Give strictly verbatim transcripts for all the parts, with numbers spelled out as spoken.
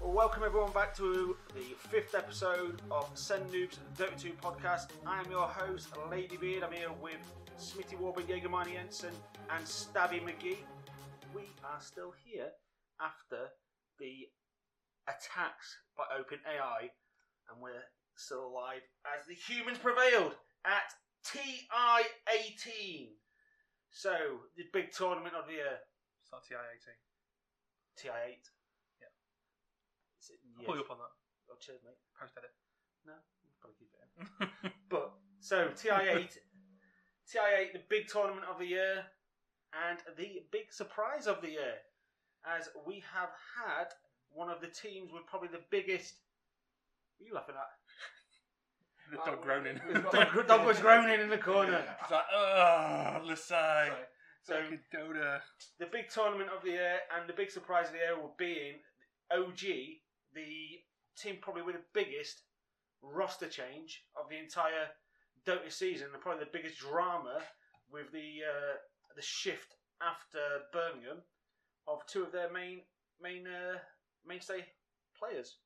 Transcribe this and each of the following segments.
Welcome everyone back to the fifth episode of Send Noobs Dota two podcast. I am your host, Ladybeard. I'm here with Smitty Warburg, Jägermeister Jensen, and Stabby McGee. We are still here after the attacks by OpenAI, and we're still alive as the humans prevailed at T I eighteen. So, the big tournament of the year. It's not T I eighteen. T I eight. I'll yes. pull you up on that. Oh, cheers, mate. Post edit. No, we'll probably keep it in. But, so, T I eight. T I eight, the big tournament of the year, and the big surprise of the year, as we have had one of the teams with probably the biggest... What are you laughing at? The dog oh, groaning. The dog, dog was groaning in the corner. It's like, ugh, Lasai. So, Dota. The big tournament of the year, and the big surprise of the year will be in O G, the team probably with the biggest roster change of the entire Dota season, and probably the biggest drama with the uh, the shift after Birmingham of two of their main main uh, mainstay players.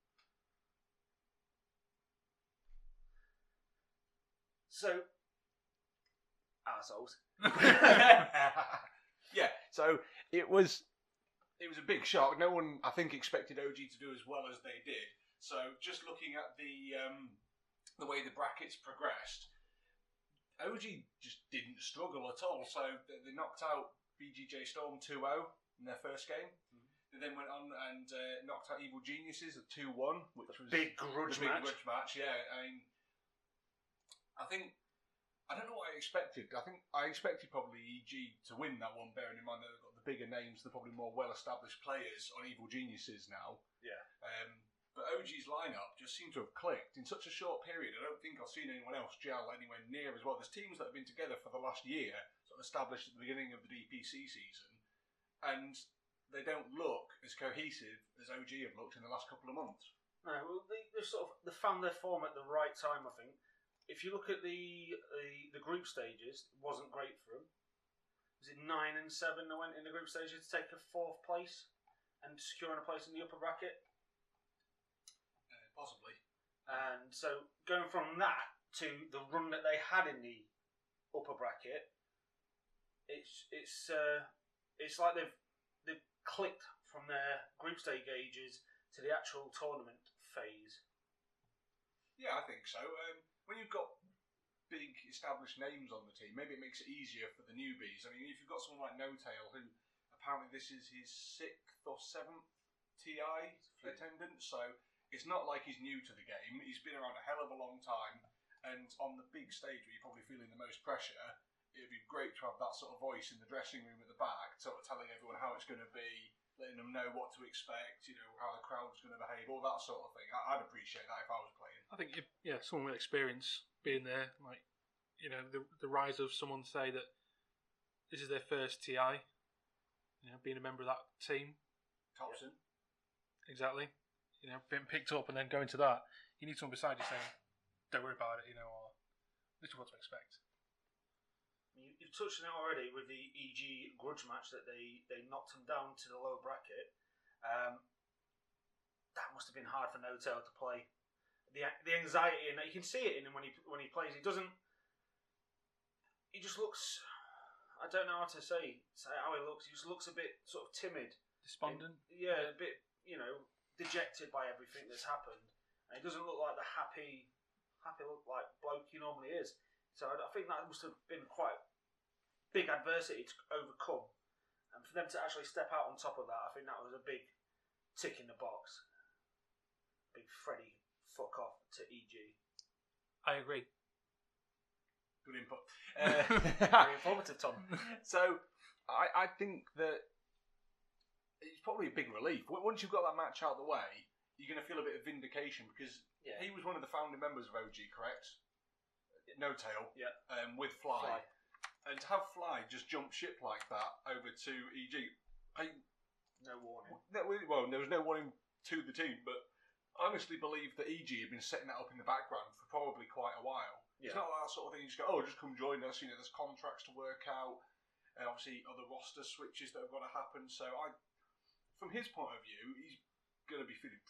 So, arseholes. Yeah, so it was it was a big shock. No one, I think, expected O G to do as well as they did. So just looking at the um, the way the brackets progressed, O G just didn't struggle at all. So they, they knocked out B G J Storm two oh in their first game. Mm-hmm. They then went on and uh, knocked out Evil Geniuses at two one, which was big grudge big match. grudge match. Yeah, I mean, I think. I don't know what I expected. I think I expected probably E G to win that one, bearing in mind that they've got the bigger names, they're probably more well-established players on Evil Geniuses now. Yeah. Um, but O G's lineup just seemed to have clicked in such a short period. I don't think I've seen anyone else gel anywhere near as well. There's teams that have been together for the last year, sort of established at the beginning of the D P C season, and they don't look as cohesive as O G have looked in the last couple of months. No, well, they, they sort of they found their form at the right time, I think. If you look at the, the the group stages, it wasn't great for them. Was it nine and seven that went in the group stages to take a fourth place and securing a place in the upper bracket? Uh, possibly. And so going from that to the run that they had in the upper bracket, it's it's uh, it's like they've they've clicked from their group stage gauges to the actual tournament phase. Yeah, I think so. Um, When you've got big established names on the team, maybe it makes it easier for the newbies. I mean, if you've got someone like No-Tail, who apparently this is his sixth or seventh T I attendance, so it's not like he's new to the game. He's been around a hell of a long time, and on the big stage where you're probably feeling the most pressure, it'd be great to have that sort of voice in the dressing room at the back, sort of telling everyone how it's going to be, letting them know what to expect, you know, how the crowd's going to behave, all that sort of thing. I'd appreciate that if I was playing. I think, yeah, someone with experience being there, like, you know, the the rise of someone say that this is their first T I, you know, being a member of that team. Thompson. Yeah. Exactly. You know, being picked up and then going to that, you need someone beside you saying, don't worry about it, you know, or this is what to expect. You've touched on it already with the E G grudge match that they, they knocked him down to the lower bracket. Um, that must have been hard for No-Tail to play. The the anxiety in it, you can see it in him when he when he plays. He doesn't. He just looks. I don't know how to say, say how he looks. He just looks a bit sort of timid, despondent. In, yeah, a bit, you know, dejected by everything that's happened. And he doesn't look like the happy, happy look like bloke he normally is. So I, I think that must have been quite big adversity to overcome, and for them to actually step out on top of that, I think that was a big tick in the box. Big Freddy. Fuck off to E G. I agree. Good input. Uh, Very informative, Tom. So, I, I think that it's probably a big relief. Once you've got that match out of the way, you're going to feel a bit of vindication because yeah. he was one of the founding members of O G, correct? No-Tail. Yeah. Um, with Fly. Fly. And to have Fly just jump ship like that over to E G, I, no warning. No, well, there was no warning to the team, but I honestly believe that E G have been setting that up in the background for probably quite a while. Yeah. It's not like that sort of thing you just go, oh, just come join us. You know, there's contracts to work out, and obviously other roster switches that have got to happen. So, I, from his point of view, he's going to be feeling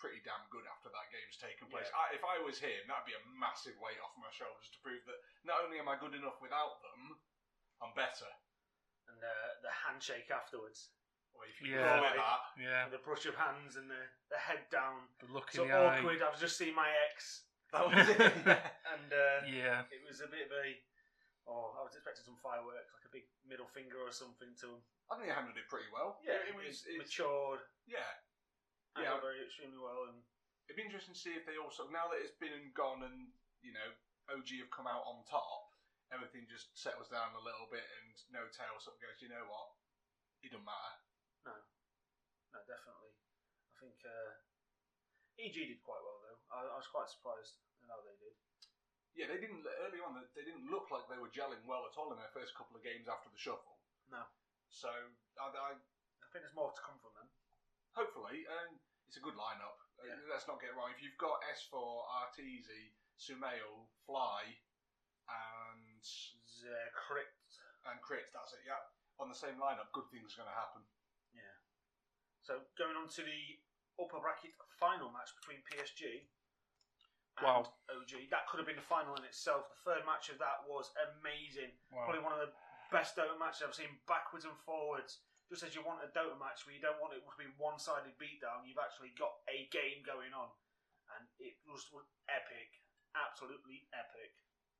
games taking place. Yeah. I, if I was him, that'd be a massive weight off my shoulders to prove that not only am I good enough without them, I'm better. And uh, the handshake afterwards. Or if you Yeah. call it that. Yeah. And the brush of hands and the, the head down. The look So in the eye. awkward. I've just seen my ex. That was it. And uh, Yeah. it was a bit of a... Oh, I was expecting some fireworks, like a big middle finger or something to him. I think they handled it pretty well. Yeah, it, it was. it It's, matured. yeah, Yeah, Yeah. very extremely well. And it'd be interesting to see if they also, now that it's been and gone, and you know, O G have come out on top, everything just settles down a little bit, and No Tail sort of goes, you know what, it doesn't matter. no, no, definitely. I think uh, E G did quite well though. I, I was quite surprised at how they did. Yeah, they didn't early on. They didn't look like they were gelling well at all in their first couple of games after the shuffle. No, So I, I I think there's more to come from them. hopefully, um, it's a good lineup. Uh, Yeah. let's not get it wrong. If you've got S four, Arteezy, Sumail, Fly, and The crit. and Crit, that's it. Yeah, on the same lineup, good things are going to happen. Yeah. So going on to the upper bracket final match between P S G and Wow. O G. That could have been the final in itself. The third match of that was amazing. Wow. Probably one of the best Dota matches I've seen, backwards and forwards. Just as you want a Dota match where you don't want it to be one-sided beatdown, you've actually got a game going on. And it was, was epic. Absolutely epic.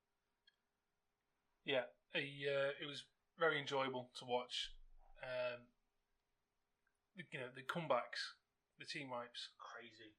Yeah, a, uh, it was very enjoyable to watch. Um, the- you know, the comebacks, the team wipes, Crazy.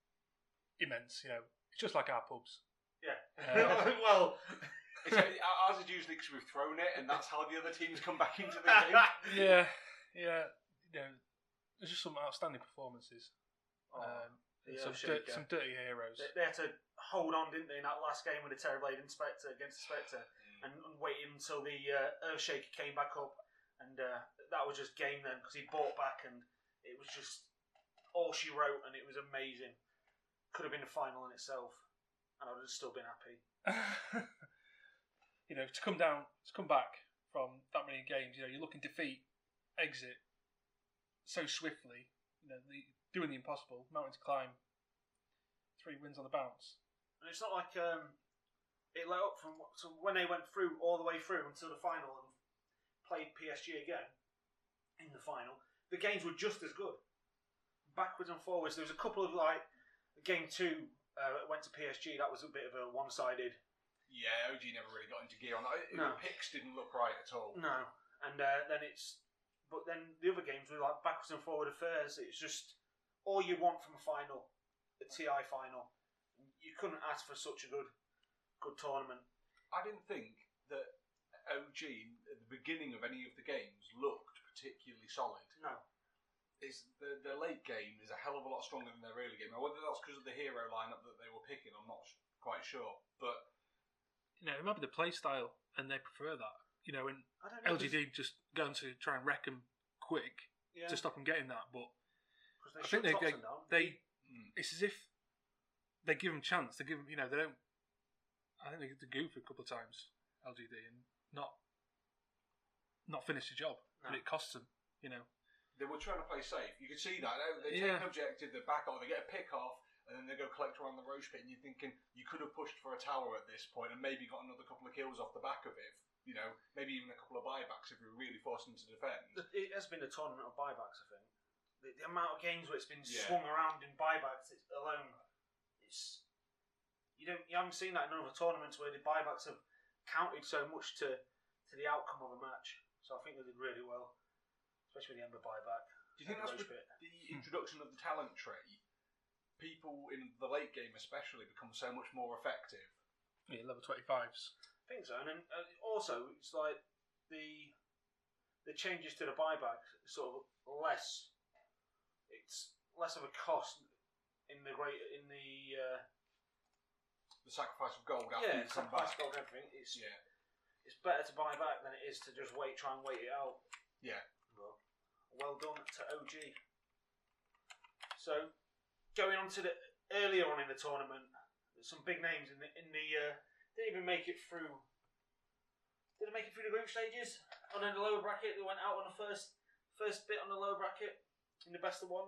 immense. You know, it's just like our pubs. Yeah. Uh, well... It's, ours is usually because we've thrown it, and that's how the other teams come back into the game. Yeah, yeah. You know, there's just some outstanding performances. Oh, um, the some, Earthshaker. dirt, some dirty heroes. They, they had to hold on, didn't they, in that last game with the Terrorblade Inspector against the Spectre, and, and wait until the uh, Earthshaker came back up, and uh, that was just game then because he bought back, and it was just all she wrote, and it was amazing. Could have been a final in itself, and I would have still been happy. You know, to come down, to come back from that many games, you know, you're looking defeat, exit so swiftly. You know, the, doing the impossible, mountain to climb, three wins on the bounce. And it's not like um, it let up from so when they went through all the way through until the final and played P S G again in the final. The games were just as good, backwards and forwards. There was a couple of like game two uh, went to P S G. That was a bit of a one-sided. Yeah, O G never really got into gear on that. No. The picks didn't look right at all. No, and uh, then it's but then the other games were like backwards and forward affairs. It's just all you want from a final, a T I final. You couldn't ask for such a good, good tournament. I didn't think that O G at the beginning of any of the games looked particularly solid. No, It's the the late game is a hell of a lot stronger than their early game. Now, whether that's because of the hero lineup that they were picking, I'm not quite sure. But You know, it might be the play style, and they prefer that. You know, and I don't know. L G D just going to try and wreck them quick yeah, to stop them getting that. But 'cause they I shut think they, they, Thompson down. they mm, it's as if they give them chance. They give them, you know, they don't. I think they, they goof a couple of times, L G D, and not not finish the job, No. and it costs them. You know, they were trying to play safe. You could see that. They, they Yeah. take an objective, they back off, they get a pick off, and then they go collect around the Roche pit, and you're thinking you could have pushed for a tower at this point and maybe got another couple of kills off the back of it. You know, maybe even a couple of buybacks if you were really forced them to defend. It has been a tournament of buybacks, I think. The, the amount of games where it's been Yeah. swung around in buybacks it's alone, it's you don't you haven't seen that in other tournaments where the buybacks have counted so much to to the outcome of a match. So I think they did really well, especially with the Ember buyback. Do you think and that's the with Roche pit. the introduction of the talent tree? People in the late game, especially, become so much more effective. yeah, level twenty-fives. I think so, and then uh, also it's like the the changes to the buyback sort of less. It's less of a cost in the great in the uh, The sacrifice of gold after yeah you come sacrifice back. gold and everything. It's Yeah, it's better to buy back than it is to just wait, try and wait it out. yeah. Well, well done to O G. So going on to the earlier on in the tournament, there's some big names in the in the. Uh, didn't even make it through. Did they make it through the group stages? And then the lower bracket, they went out on the first first bit on the lower bracket in the best of ones.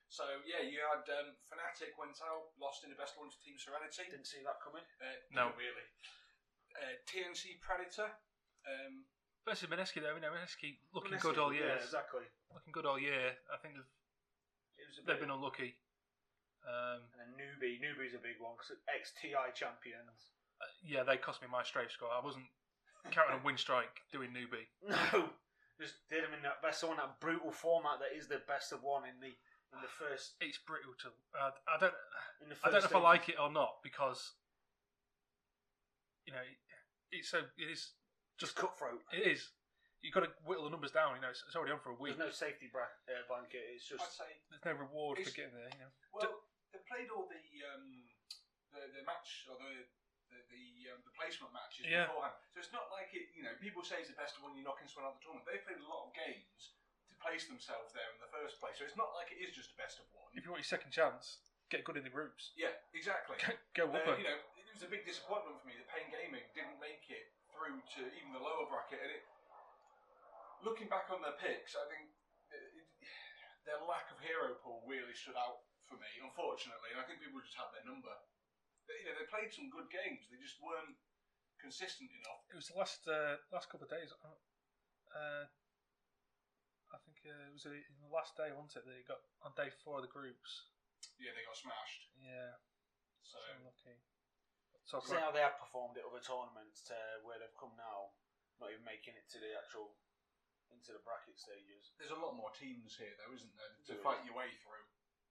So yeah, you had um, Fnatic went out, lost in the best one to Team Serenity. Didn't see that coming. Uh, No. really. Uh, T N C Predator. Um, Versus Mineski though, you know, Mineski looking Mineski, good all year. Yeah, exactly. Looking good all year. I think they've, It was a they've bit- been unlucky. Um, And then Newbie, Newbie's a big one because ex T I champions. uh, yeah, they cost me my strafe score. I wasn't counting on win strike doing newbie. No, just did him in that best of one, that brutal format that is the best of one in the in the first. It's brutal to. Uh, I don't. In the I first don't know if I stages. like it or not because you know it, it's so it is Just just cutthroat. it is. You've got to whittle the numbers down. You know, it's, it's already on for a week. There's no safety bra- uh, blanket. It's I'd just say There's no reward for It's- getting there. You know. well, they played all the um, the, the match or the the the, um, the placement matches Yeah. beforehand. So it's not like it. You know, people say it's the best one. You're knocking someone out of the tournament. They played a lot of games to place themselves there in the first place. So it's not like it is just a best of one. If you want your second chance, get good in the groups. Yeah, exactly. Go Uh, upper. you know, it was a big disappointment for me that Pain Gaming didn't make it through to even the lower bracket. And it, looking back on their picks, I think it, it, their lack of hero pool really stood out for me, unfortunately. And I think people just had their number. They, you know, they played some good games. They just weren't consistent enough. It was the last uh, last couple of days. Uh, uh, I think uh, it was uh, in the last day, wasn't it? That it got on day four of the groups. Yeah, they got smashed. Yeah, So so unlucky. So see how they have performed at other tournaments to where they've come now, not even making it to the actual into the bracket stages. there's a lot more teams here, though, isn't there, to There fight is. your way through.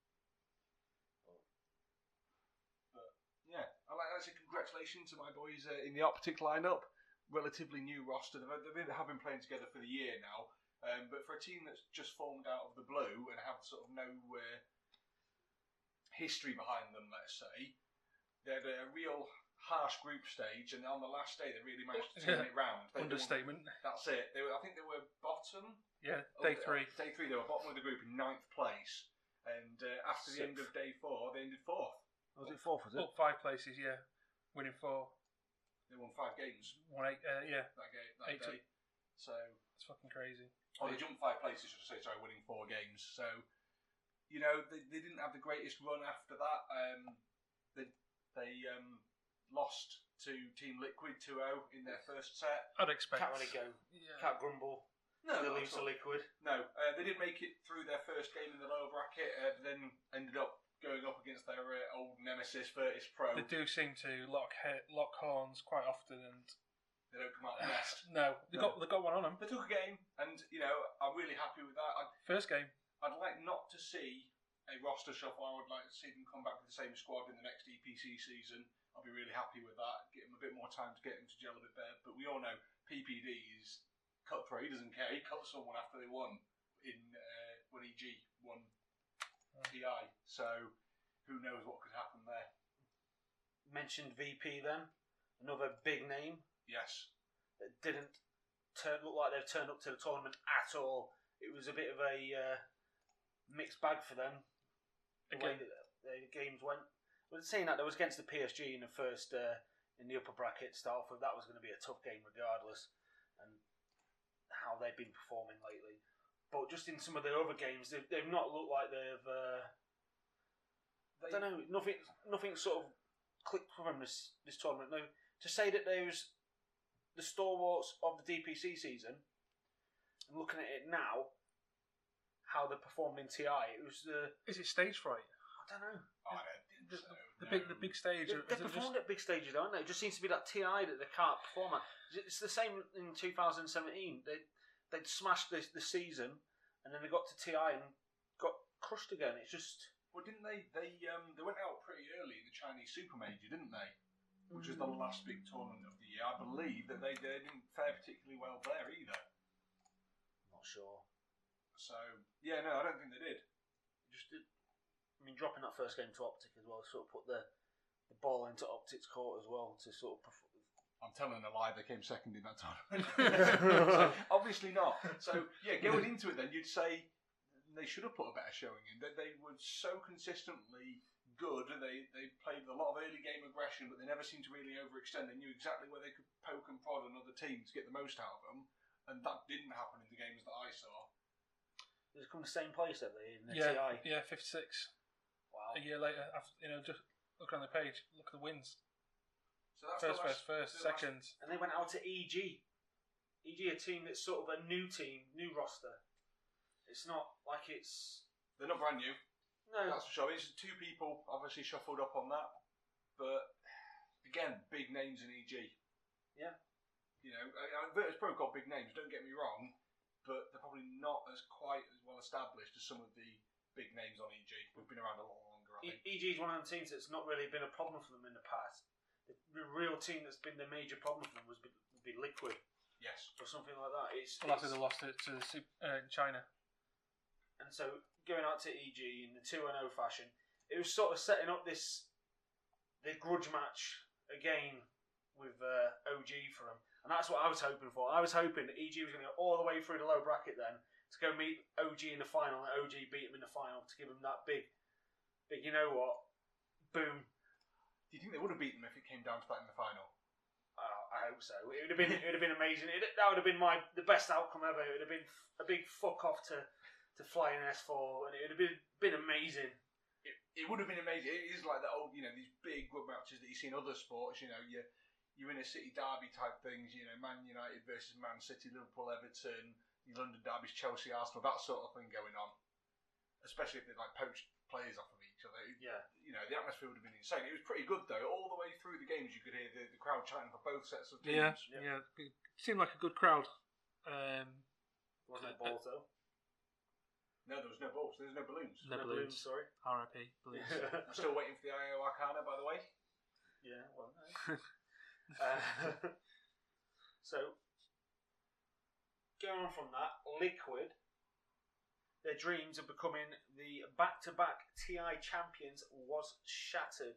But yeah, I like that. So congratulations to my boys uh, in the Optic lineup. Relatively new roster. They've, they've have been playing together for the year now. Um, but for a team that's just formed out of the blue and have sort of no uh, history behind them, let's say, they had a real harsh group stage, and on the last day they really managed to turn it round. They won- understatement. That's it. They were, I think they were bottom. Yeah, of day the- three. Day three, they were bottom of the group in ninth place, and uh, after the end of Sixth. day four, they ended fourth. Was it fourth? Was it? Up five places. Yeah, winning four. They won five games One eight. Uh, yeah, that game that Eight day. So, it's fucking crazy. oh, they jumped five places, should I say? Sorry, winning four games. So, you know, they, they didn't have the greatest run after that. Um, they they um, lost to Team Liquid two oh in their first set. I'd expect. Can't really go. Yeah. Can't grumble. No, the not leaves at are all. liquid. No, uh, they did make it through their first game in the lower bracket, uh, then ended up going up against their uh, old nemesis, Virtus Pro. They do seem to lock he- lock horns quite often, and They don't come out the nest. no, they No. got they got one on them. They took a game, and you know, I'm really happy with that. I'd, First game. I'd like not to see a roster shuffle. I would like to see them come back with the same squad in the next E P C season. I'll be really happy with that. Give them a bit more time to get them to gel a bit better. But we all know P P D is cutthroat. He doesn't care. He cut someone after they won in uh, when E G won T I. So who knows what could happen there? Mentioned V P then, another big name Yes. that didn't turn look like they've turned up to the tournament at all. It was a bit of a uh, mixed bag for them. The way Again. that the games went. But saying that, there was against the P S G in the first uh, in the upper bracket to start off with. That was going to be a tough game regardless, and how they've been performing lately. But just in some of the other games, they've, they've not looked like they've. Uh, I They- don't know. Nothing. Nothing sort of clicked for them this this tournament. No, to say that there's the stalwarts of the D P C season, and looking at it now, how they performed in T I, it was the. Is it stage fright? I don't know. Oh, I don't think The, so. the no. big the big stage. They, or they is it performed just- at big stages, don't they? It just seems to be that T I that they can't perform at. It's the same in two thousand seventeen. They they'd smashed the the season, and then they got to T I and got crushed again. It's just Well, didn't they? They um they went out pretty early in the Chinese Super Major, didn't they? Which was the last big tournament of the year. I believe that they, they didn't fare particularly well there either. not sure. So yeah, no, I don't think they did. It just did. I mean, dropping that first game to Optic as well sort of put the the ball into Optic's court as well to sort of. Perform. I'm telling a lie. They came second in that tournament. So, obviously not. So yeah, going into it, then you'd say they should have put a better showing in. They, they were so consistently good. They they played with a lot of early game aggression, but they never seemed to really overextend. They knew exactly where they could poke and prod another team to get the most out of them, and that didn't happen in the games that I saw. They've come the same place, have they? In the Yeah, T I. yeah, fifty-six. Wow. A year later, after, you know, just look on the page, look at the wins. So that's First, the last, first, first, the last- second. And they went out to E G. E G, a team that's sort of a new team, new roster. It's not like it's They're not brand new. no. That's for sure. It's two people obviously shuffled up on that, but again, big names in E G. Yeah. You know, I, I, Virtus Pro got big names. Don't get me wrong, but they're probably not as quite as well established as some of the big names on E G. We've been around a lot longer, I think. E- EG is one of the teams that's not really been a problem for them in the past. The, the real team that's been the major problem for them was be, would be Liquid Yes. or something like that. It's, Well, after it's- they lost it to Sup- uh, China. and so going out to E G in the two and oh fashion, it was sort of setting up this the grudge match again with uh, O G for them, and that's what I was hoping for. I was hoping that E G was going to go all the way through the low bracket then to go meet O G in the final, and O G beat him in the final to give him that big, big. You know what? Boom. Do you think they would have beaten them if it came down to that in the final? Uh, I hope so. It would have been. It would have been amazing. It, that would have been my the best outcome ever. It would have been a big fuck off to to fly in S four, and it would have been been amazing. It, it would have been amazing. It is like that old, you know, these big good matches that you see in other sports. You know, you you're in a city derby type things. You know, Man United versus Man City, Liverpool, Everton, the London derbies, Chelsea, Arsenal, that sort of thing going on. Especially if they like poached players off of each other. Yeah. You know, the atmosphere would have been insane. It was pretty good though. All the way through the games, you could hear the, the crowd chanting for both sets of teams. Yeah, Yeah. yeah. It seemed like a good crowd. Um, Wasn't it balls though? No, there was no balls. There was no balloons. no, balloons. Sorry. R I P balloons. I'm still waiting for the I O Arcana, by the way. Yeah. Well. No. uh, so going on from that, Liquid. Their dreams of becoming the back-to-back T I champions was shattered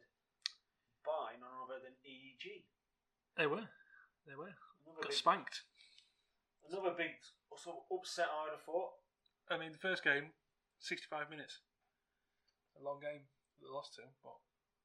by none other than E G. They were. They were. Another Got big, spanked. another big sort of upset, I would have thought. I mean, the first game, sixty-five minutes. A long game that they lost to, but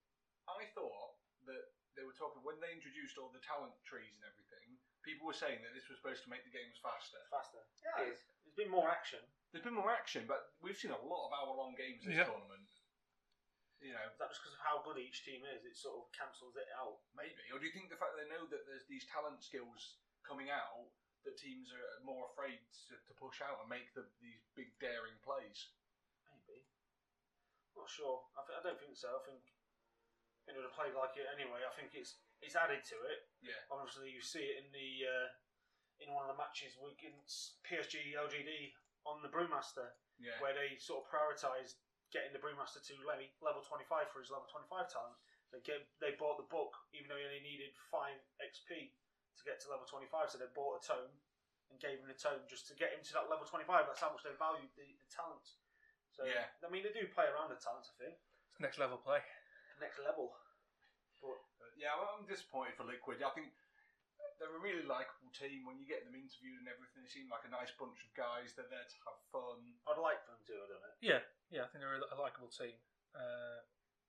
I thought that they were talking when they introduced all the talent trees and everything. People were saying that this was supposed to make the games faster. Faster. Yeah, it's, there's been more action. There's been more action, but we've seen a lot of hour-long games this Yeah. tournament. You know, Is that just because of how good each team is? It sort of cancels it out. maybe. Or do you think the fact that they know that there's these talent skills coming out that teams are more afraid to, to push out and make the, these big daring plays? Maybe. Not sure. I, th- I don't think so. I think it would have played like it anyway. I think it's it's added to it. Yeah. Obviously, you see it in the uh, in one of the matches against P S G L G D on the Brewmaster, Yeah. where they sort of prioritised getting the Brewmaster to le- level twenty-five for his level twenty-five talent. They gave, they bought the book, even though he only needed five X P to get to level twenty-five. So they bought a tome and gave him the tome just to get him to that level twenty-five. That's how much they valued the, the talent. So Yeah. I mean, they do play around the talent. I think it's next level play. next level. But But yeah, well, I'm disappointed for Liquid. I think they're a really likeable team. When you get them interviewed and everything, they seem like a nice bunch of guys. They're there to have fun. I'd like them to have done it. Yeah, yeah. I think they're a, a likeable team. Uh,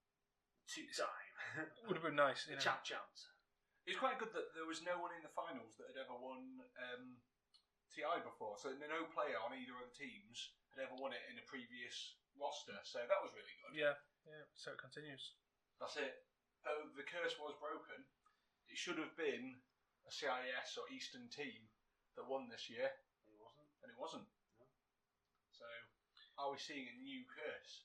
Two time. would have been nice. You The know. champ champs. It's quite good that there was no one in the finals that had ever won um, T I before. So no player on either of the teams had ever won it in a previous roster. So that was really good. Yeah, yeah. So it continues. That's it. Though the curse was broken, it should have been a C I S or Eastern team that won this year, It wasn't. and it wasn't. No. So are we seeing a new curse?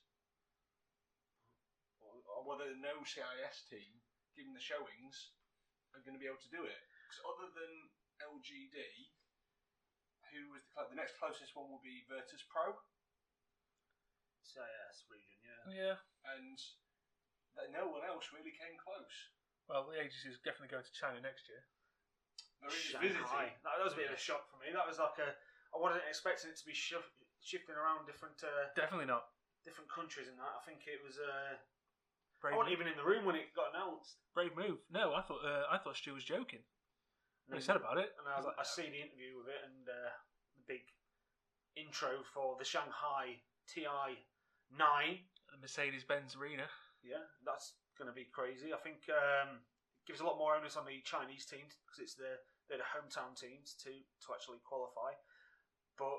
Or, or, Or whether no C I S team, given the showings, are going to be able to do it? Because other than L G D, who was the, cl- the next closest one will be Virtus Pro, C I S region, yeah. Yeah. and th- no one else really came close. Well, the agency is definitely going to China next year. There is Shanghai. visiting. That, that was a bit of a shock for me. That was like a. I wasn't expecting it to be shif- shifting around different uh, Definitely not. different countries and that. I think it was. Uh, I Brave, wasn't even in the room when it got announced. brave move. No, I thought uh, I thought Stu was joking when he said about it. And I, I was like, I see the interview with it and uh, the big intro for the Shanghai T I nine. Mercedes-Benz Arena. Yeah, that's going to be crazy. I think um, it gives a lot more onus on the Chinese teams because it's the they're the hometown teams to to actually qualify. But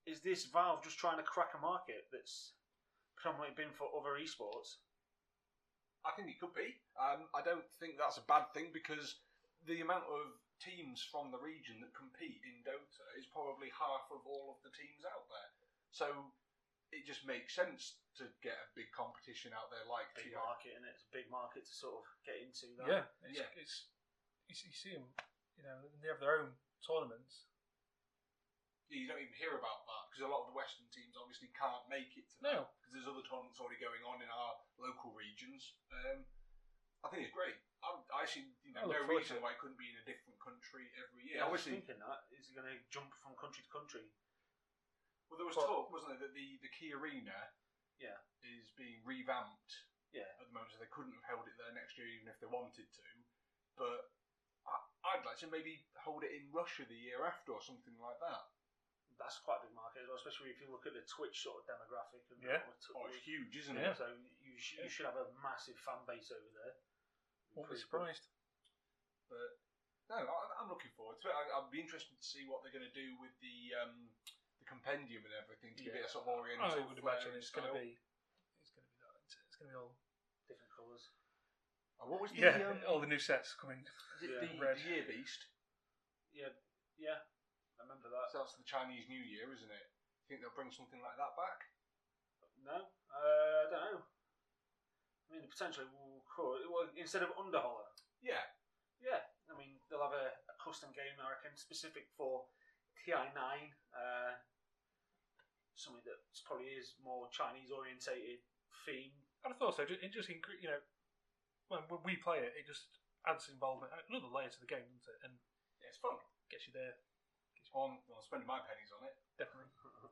is this Valve just trying to crack a market that's predominantly been for other esports? I think it could be. Um, I don't think that's a bad thing because the amount of teams from the region that compete in Dota is probably half of all of the teams out there. So it just makes sense to get a big competition out there like Big T I. market, and it's a big market to sort of get into. That. Yeah, it's, Yeah. it's you, see- you see them, you know, they have their own tournaments. Yeah, you don't even hear about that because a lot of the Western teams obviously can't make it to No. that because there's other tournaments already going on in our local regions. Um, I think it's great. I, I see you know, I look no forward reason to it. why it couldn't be in a different country every year. Yeah, I was obviously, thinking that is it going to jump from country to country. well, there was But- talk, wasn't there, that the, the Key Arena Yeah. is being revamped Yeah. at the moment, so they couldn't have held it there next year even if they wanted to. But I, I'd like to maybe hold it in Russia the year after or something like that. That's quite a big market as well, especially if you look at the Twitch sort of demographic. And Yeah. what- Oh, it's huge, isn't Yeah. it? So you, sh- you should have a massive fan base over there. Won't be Pretty cool. surprised. But no, I, I'm looking forward to it. I, I'd be interested to see what they're going to do with the um, the compendium and everything to give it a sort of oriental I would flair imagine and it's going to style. be, it's going to be that. isn't it? It's going to be all, Different colours. Oh, what was the, yeah, um, all the new sets coming. the, Yeah. the, Red. the Year Beast? Yeah, yeah, I remember that. So that's the Chinese New Year, isn't it? Think they'll bring something like that back? No, uh, I don't know. I mean, potentially we'll could well, instead of Underholler. Yeah. Yeah, I mean they'll have a, a custom game, I reckon, specific for T I nine. Uh, something that probably is more Chinese orientated theme. I'd have thought so. It just incre- you know, when when we play it, it just adds involvement, another layer to the game, doesn't it? And Yeah, it's fun. gets you there. On, well, I'm spending my pennies on it. Definitely.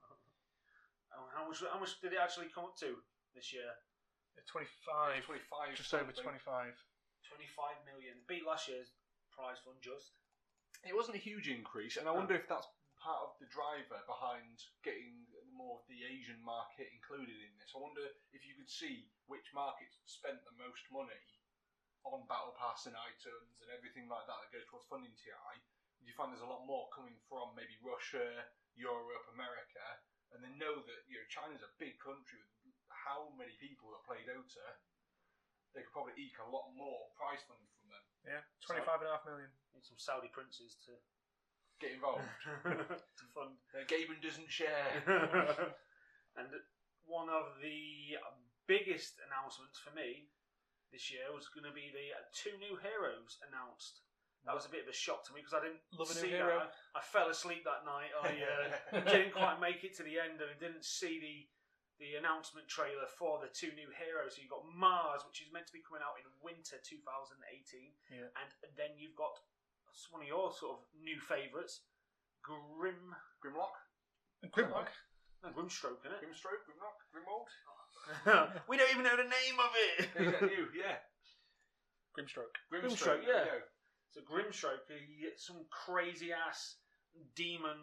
Oh, how much? How much did it actually come up to this year? Yeah, twenty-five, twenty-five, just over something. twenty-five. Twenty-five million. Beat last year's prize fund just. It wasn't a huge increase, and I wonder if that's part of the driver behind getting more of the Asian market included in this. I wonder if you could see which markets spent the most money on Battle Pass and items and everything like that that goes towards funding T I. You find there's a lot more coming from maybe Russia, Europe, America, and they know that you know China's a big country with how many people that play Dota. They could probably eke a lot more prize fund from them. Yeah, twenty-five and a half million. Need some Saudi princes to Get involved. to fund. uh, Gaben doesn't share. And one of the biggest announcements for me this year was going to be the uh, two new heroes announced. That was a bit of a shock to me because I didn't Love a new see hero. that. I, I fell asleep that night. I uh, didn't quite make it to the end, and I didn't see the the announcement trailer for the two new heroes. So you've got Mars, which is meant to be coming out in winter two thousand eighteen, Yeah. and then you've got one of your sort of new favourites, Grim, Grimlock? And Grimlock. no, Grimstroke, isn't it? Grimstroke? Grimlock? Grimwald? We don't even know the name of it. Is that you? Yeah. Grimstroke. Grimstroke, there we yeah. go. So Grimstroke, he, some crazy ass demon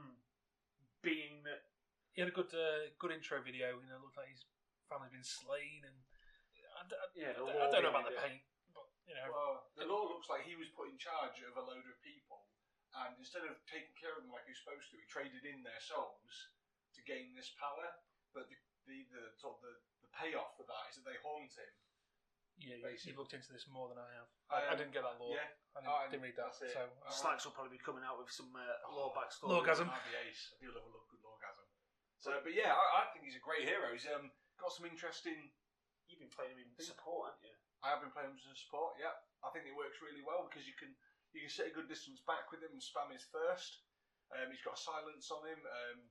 being that. He had a good, uh, good intro video. You know, looked like his family's been slain, and I, d- I- Yeah, I the d- I war don't know about the behind paint, but you know, Well, the law looks like he was put in charge of a load of people, and instead of taking care of them like he was supposed to, he traded in their souls to gain this power. But the the, the sort of the, the payoff for that is that they haunt him. yeah, you, basically. you've looked into this more than I have. I, I Um, didn't get that law. Yeah, I didn't, Oh, didn't read that. that's it. So Oh. Slacks will probably be coming out with some uh, law backstory. Lawgasm. that'd be ace. I do love a look good lawgasm. So, but yeah, I, I think he's a great hero. He's um, got some interesting. You've been playing him in support, haven't you? I have been playing him as a support. Yeah, I think it works really well because you can you can sit a good distance back with him and spam his first. Um, he's got a silence on him. Um,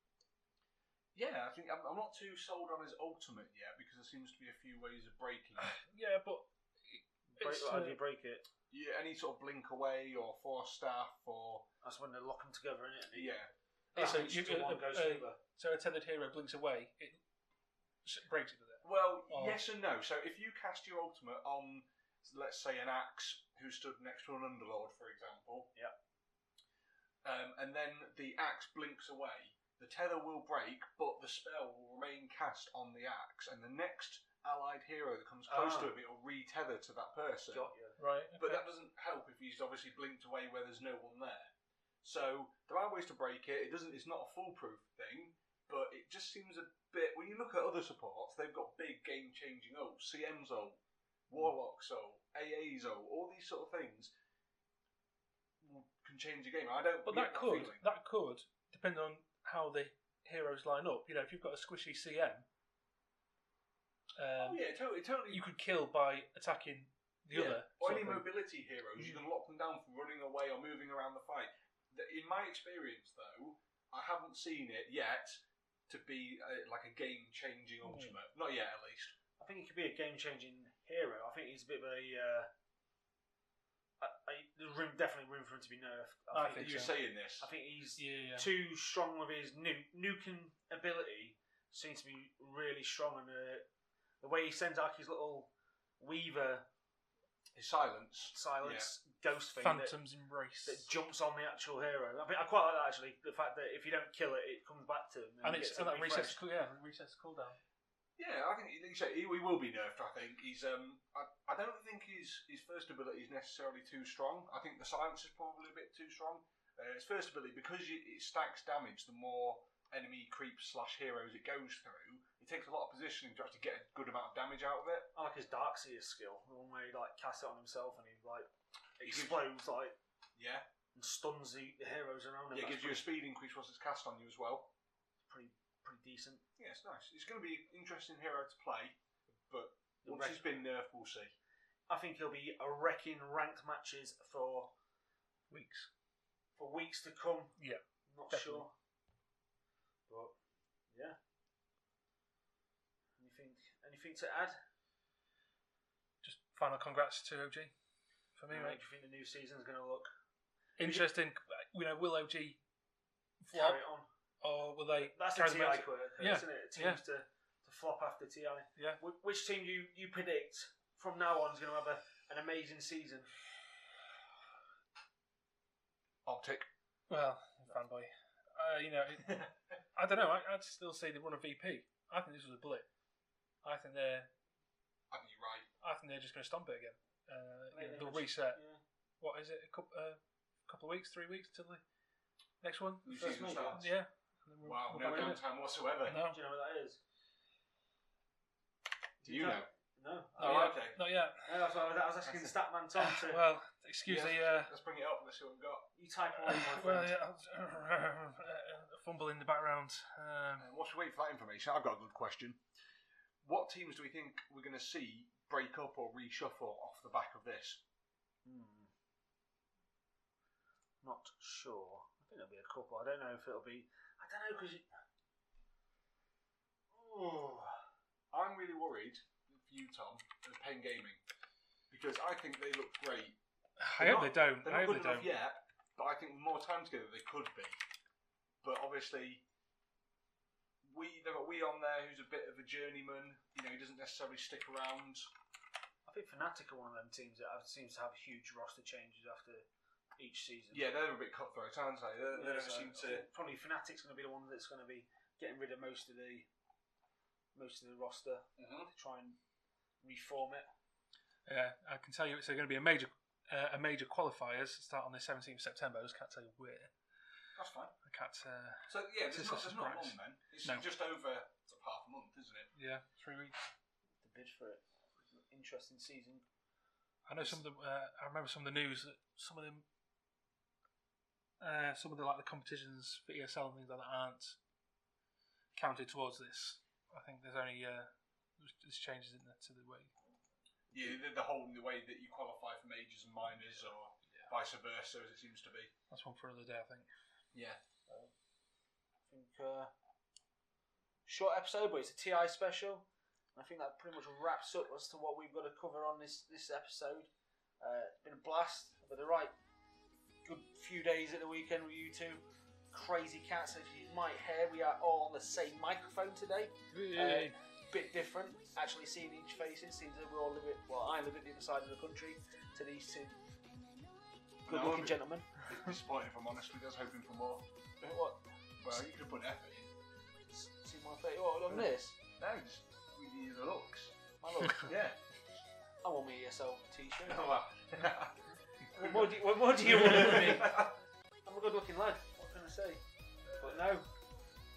yeah, I think I'm, I'm not too sold on his ultimate yet because there seems to be a few ways of breaking it. yeah, but Break, it's, how uh, do you break it? Yeah, any sort of blink away or force staff or That's when they lock them together, isn't it? yeah. That so happens you- till one uh, goes uh, over. so a tethered hero blinks away, it s- breaks it, does it? Well, Oh. yes and no. So if you cast your ultimate on, let's say, an axe who stood next to an underlord, for example, Yeah. um, and then the axe blinks away, the tether will break, but the spell will remain cast on the axe, and the next allied hero that comes close Ah. to him, it will re-tether to that person. Got you. Right. But okay. that doesn't help if he's obviously blinked away where there's no one there. So there are ways to break it. It doesn't. It's not a foolproof thing. but it just seems a bit. When you look at other supports, they've got big game-changing ult, C M's ult, Warlock's ult, A A's ult, all these sort of things can change the game. I don't. But get that could feeling. that could depend on how the heroes line up. You know, if you've got a squishy C M, um, Oh yeah, totally, totally. you could kill by attacking the yeah. other. Or sort any of thing. mobility heroes, you can lock them down from running away or moving around the fight. Th- In my experience, though, I haven't seen it yet to be uh, like a game-changing Mm. ultimate. Not yet, at least. I think he could be a game-changing hero. I think he's a bit of a. Uh, I, I, there's room, definitely room for him to be nerfed. I think, think You're so. saying this. I think he's Yeah, yeah. too strong with his nu- nuking ability. Seems to be really strong, and uh, the way he sends out his little Weaver His silence. silence ghost thing that, Phantom's Embrace. that jumps on the actual hero. I think I quite like that actually. The fact that if you don't kill it, it comes back to him, and he it's gets and it that resets. refreshed. Yeah, resets the cooldown. Yeah, I think like you say, he, he will be nerfed. I think he's. Um, I, I don't think his his first ability is necessarily too strong. I think the silence is probably a bit too strong. Uh, his first ability, because you, it stacks damage, the more enemy creeps slash heroes it goes through, it takes a lot of positioning to actually get a good amount of damage out of it. I like his Darkseer skill, the one where he like casts it on himself and he like He gives- explodes like Yeah, and stuns the, the heroes around him. yeah, it That's gives you a speed increase once it's cast on you as well. pretty pretty decent. Yeah, it's nice. It's going to be an interesting hero to play, but The once rec- he's been nerfed, we'll see. I think he'll be a wrecking ranked matches for Weeks. for weeks to come. Yeah, Not definitely. sure, but yeah. Anything anything to add? Just final congrats to O G for me, How mate. do you think the new season's going to look? Interesting. You know, will O G Carry flop it on. or will they? That's the carry T I the momentum? quirk, Yeah, isn't it? Teams to, to flop after T I. Yeah. Wh- Which team do you, you predict from now on is going to have a, an amazing season? Optic. Well, fanboy. Uh, you know, it, I don't know. I, I'd still say they run a V P. I think this was a blip. I think they're. I think you're right. I think they're just going to stomp it again. Uh, you know, Lately, they'll which- reset. yeah. What is it? A couple, uh, couple of weeks, three weeks till the next one. New First season mate, starts. Yeah. And then we're- Wow, we're no back in it. downtime whatsoever. No. Do you know what that is? Do you know? No. Not Oh, yet. okay. Not yet. No, that's what I was, I was asking Statman Tom to. Well, excuse Yeah. the. Uh, Let's bring it up. Let's see what we've got. you type away, my friend. well, yeah, a fumble in the background. Um, Um, whilst we wait for that information, I've got a good question. What teams do we think we're going to see break up or reshuffle off the back of this? Hmm. Not sure. I think there'll be a couple. I don't know if it'll be. I don't know because. Oh. I'm really worried for you, Tom, of Pain Gaming, because I think they look great. I hope they don't. They're I not hope good they enough don't. yet, but I think with more time together they could be. But obviously, we they've got we on there who's a bit of a journeyman. You know, he doesn't necessarily stick around. I think Fnatic are one of them teams that have, seems to have huge roster changes after each season. Yeah, they're a bit cutthroat, aren't they? They, they Yeah, don't so seem I to. think probably Fnatic's going to be the one that's going to be getting rid of most of the most of the roster Mhm. to try and reform it. Yeah, I can tell you it's going to be a major, uh, a major qualifiers start on the seventeenth of September. I just can't tell you where. That's fine. I can't. Uh, So yeah, It's there's just not, a there's not surprise. long then. It's No. just over sort of half a month, isn't it? yeah, three weeks. To bid for it. It's an interesting season. I know some of the. Uh, I remember some of the news that some of them, uh, some of the like the competitions for E S L and things like that aren't counted towards this. I think there's only uh, there's, there's changes in there to the way. Yeah, the, the whole the way that you qualify for majors and minors, or vice versa, as it seems to be. That's one for another day, I think. Yeah. I think uh, short episode, but it's a T I special. I think that pretty much wraps up as to what we've got to cover on this this episode. Uh, it's been a blast. But the right good few days at the weekend with you two. Crazy cats. If you might hear, we are all on the same microphone today. Uh, bit different. Actually seeing each faces. Seems that we all live it. Well, I live at the other side of the country. To these two good-looking No, gentlemen. Disappointed, if I'm honest with you. I was hoping for more. What? Well, you could put an effort in. See my face? What on this? No, just with the the looks. My lord. Yeah. I want me E S L t-shirt. Oh, well. What more do you, what more do you want from me? I'm a good-looking lad. What can I say? But no.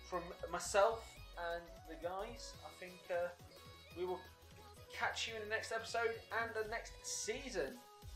from myself and the guys, I think uh, we will catch you in the next episode and the next season.